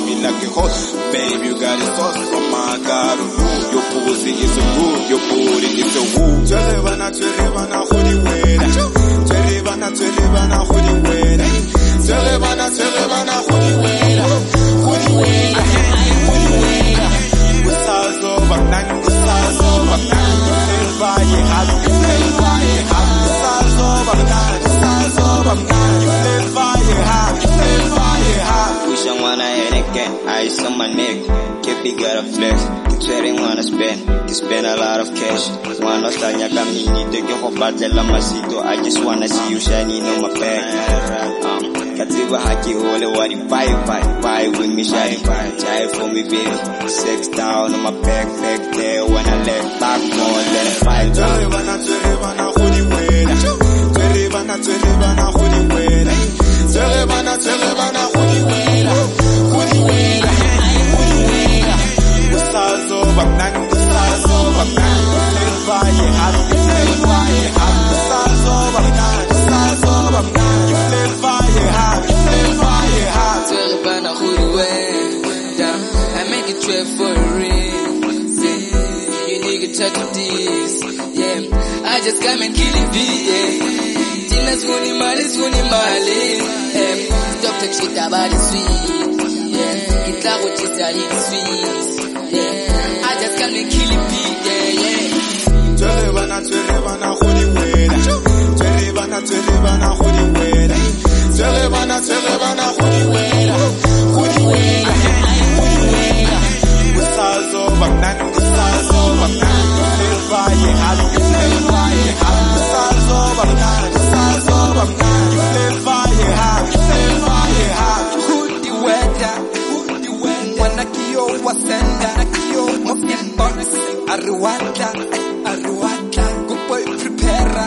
me like a horse. Babe, you got it sauce, oh my God, ooh. Your pussy is a woo, your booty is a woo. Twerevana, twerevana, hodi wena. Twerevana, twerevana, hodi wena. Twerevana, twerevana, hodi wena. Hodi wena, hodi wena. Gusazo, bagnan, gusazo, bagnan. Flavor, ye hot, flavor, ye hot. Gusazo, bagnan, gusazo, bagnan. Flavor, ye hot, flavor, ye hot. Wish I wanna hit again, ice on my neck. Keep it got a flex. Swearing wanna spend, you spend a lot of cash. Wanna start kamini, take your whole battle masito. I just wanna see you shining on my back. Katiba haki hole wadi buy with me shiny. Try for me baby, sex down on my back there. When I left back more than 5 dollars. Twerevana, hodi wena. Twerevana, twerevana, hodi wena. Twerevana, twerevana, hodi wena. Hodi wena, hodi wena. Gusazo, bagnan, gusazo, bagnan. Flavor, ye hot, flavor, ye hot. Gusazo, bagnan, gusazo, bagnan. Flavor, ye hot, flavor, ye hot. Twerevana, hodi wena. I make it trip for a ring. You nigga touch this, yeah. I just come and kill it, yeah. Tina swuni mali, stop the shit about the sweet, yeah. It's like what you say, it's sweet, yeah. I just come and kill it, yeah. Twerevana, twerevana, hodi wena. Twerevana, twerevana, hodi wena. Twerevana, twerevana, hodi wena. Hodi wena, hodi wena. Gusazo, bagnan, gusazo, bagnan. Flavor, ye hot, flavor, ye hot. Gusazo, bagnan, gusazo, bagnan. Flavor, ye hot, flavor, ye hot. Hudi weda, mwana kiyo wasenda, mofin box, arruata, kuboy prepara,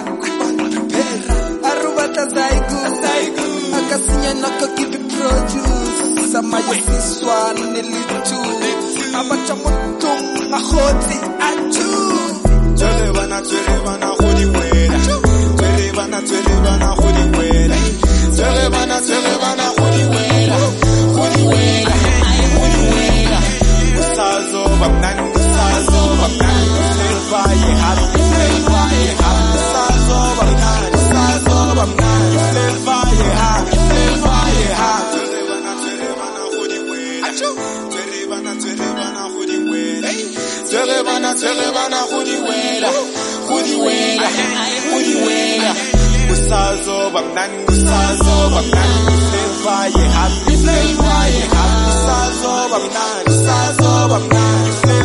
arruata zaigu, akasinya nako give it produce, sama yosiswa nilitu, abacha mutung ahoti atu. Twerevana, twerevana, hodi wena. Twerevana, twerevana, hodi wena. Twerevana, twerevana, hodi wena. Hodi wena, hodi wena. Gusazo, bagnan, gusazo, bagnan. Flavor, ye hot, flavor, ye hot. Gusazo, bagnan, gusazo, bagnan. Flavor, ye hot, flavor, ye hot. Twerevana, twerevana, hodi wena. Twerevana, twerevana, hodi wena. Twerevana, twerevana, hodi wena. Hodi wena, hodi wena. Gusazo, bagnan, gusazo, bagnan. Flavor, ye hot, flavor, ye hot. Gusazo, bagnan, gusazo, bagnan.